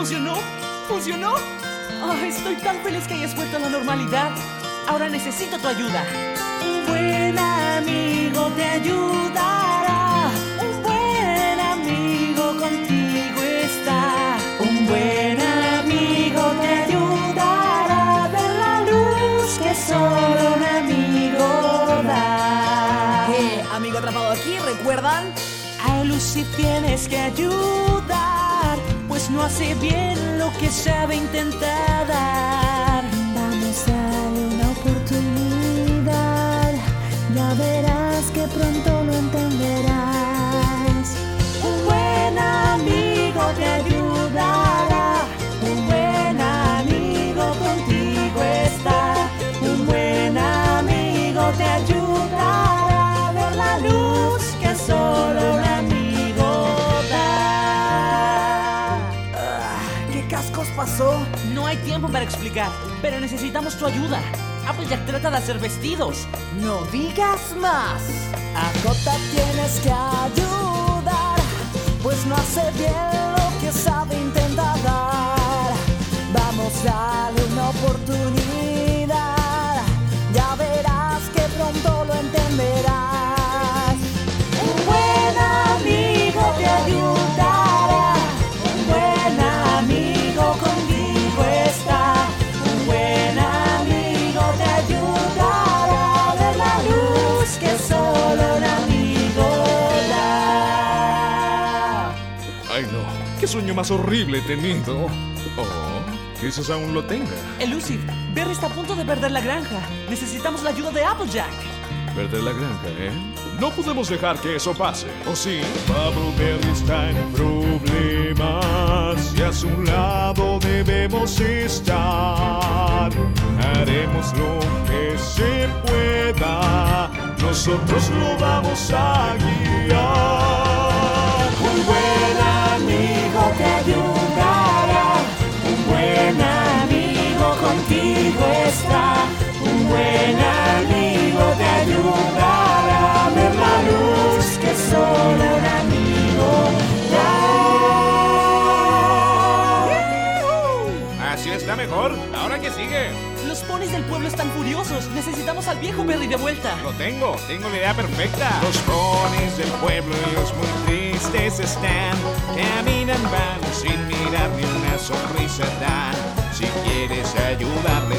¿Funcionó? ¿Funcionó? Oh, estoy tan feliz que hayas vuelto a la normalidad. Ahora necesito tu ayuda. Un buen amigo te ayudará. Un buen amigo contigo está. Un buen amigo te ayudará a ver la luz que solo un amigo da. Amigo atrapado aquí, ¿recuerdan? A Lucy tienes que ayudar, pues no hace bien lo que sabe intentar dar. Vamos a darle una oportunidad, ya verás que pronto lo entenderás. Un buen amigo te ayudará, un buen amigo contigo está. Un buen amigo te ayudará a ver la luz que solo un amigo da. ¿Qué cascos pasó? No hay tiempo para explicar, pero necesitamos tu ayuda. Applejack trata de hacer vestidos. No digas más. A Jota tienes que ayudar, pues no hace bien lo que sabe intentar dar. Vamos a darle una oportunidad, ya verás que pronto lo entenderás. Un buen amigo te ayudará, un buen amigo contigo está. Un buen amigo te ayudará a ver la luz que solo un amigo da. Ay, no. ¿Qué sueño más horrible he tenido? Oh, quizás aún lo tenga. Elusive, Berry está a punto de perder la granja. Necesitamos la ayuda de Applejack. Perder la granja, ¿eh? No podemos dejar que eso pase, ¿o sí? Bubbleberry está en problemas y a su lado debemos estar. Haremos lo que se pueda, nosotros lo vamos a guiar. Un buen amigo te ayudará, un buen amigo contigo está. Un buen amigo te ayudará a ver la luz que solo un amigo da. ¿Así está mejor? ¿Ahora qué sigue? Los ponis del pueblo están furiosos. Necesitamos al viejo Berry de vuelta. Lo tengo la idea perfecta. Los ponis del pueblo y los muy tristes están. Caminan van sin mirar ni una sonrisa dan. Si quieres ayudarlos